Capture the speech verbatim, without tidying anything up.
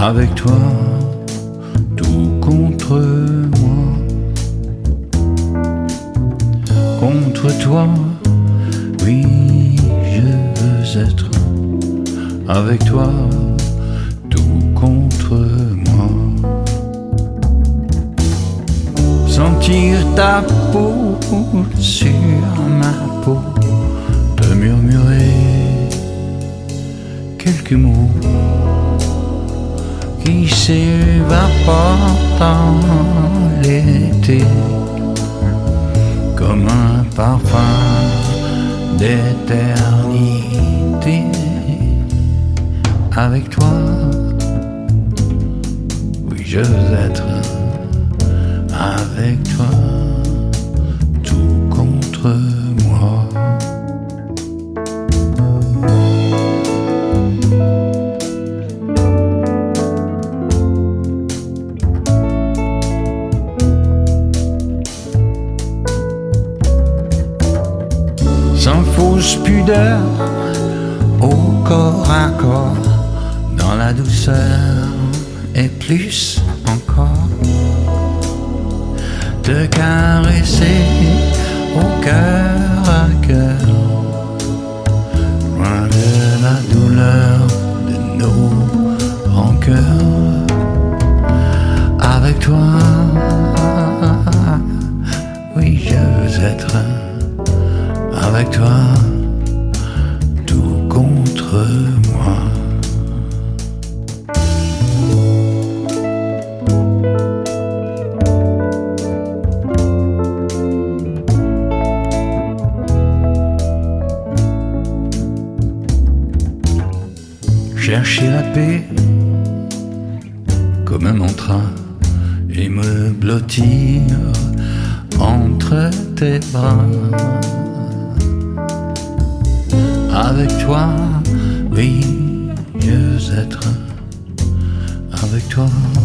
Avec toi, tout contre moi. Contre toi, oui, je veux être. Avec toi, tout contre moi. Sentir ta peau sur ma peau, te murmurer quelques mots qui s'évapore dans l'été comme un parfum d'éternité. Avec toi, oui je veux être. Avec toi, tout contre moi. Sans fausse pudeur, au corps à corps, dans la douceur et plus encore, te caresser au cœur à cœur, loin de la douleur de nos rancœurs. Avec toi, oui je veux être. Avec toi, tout contre moi. Chercher la paix comme un mantra et me blottir entre tes bras. Avec toi, oui, je veux être. Avec toi.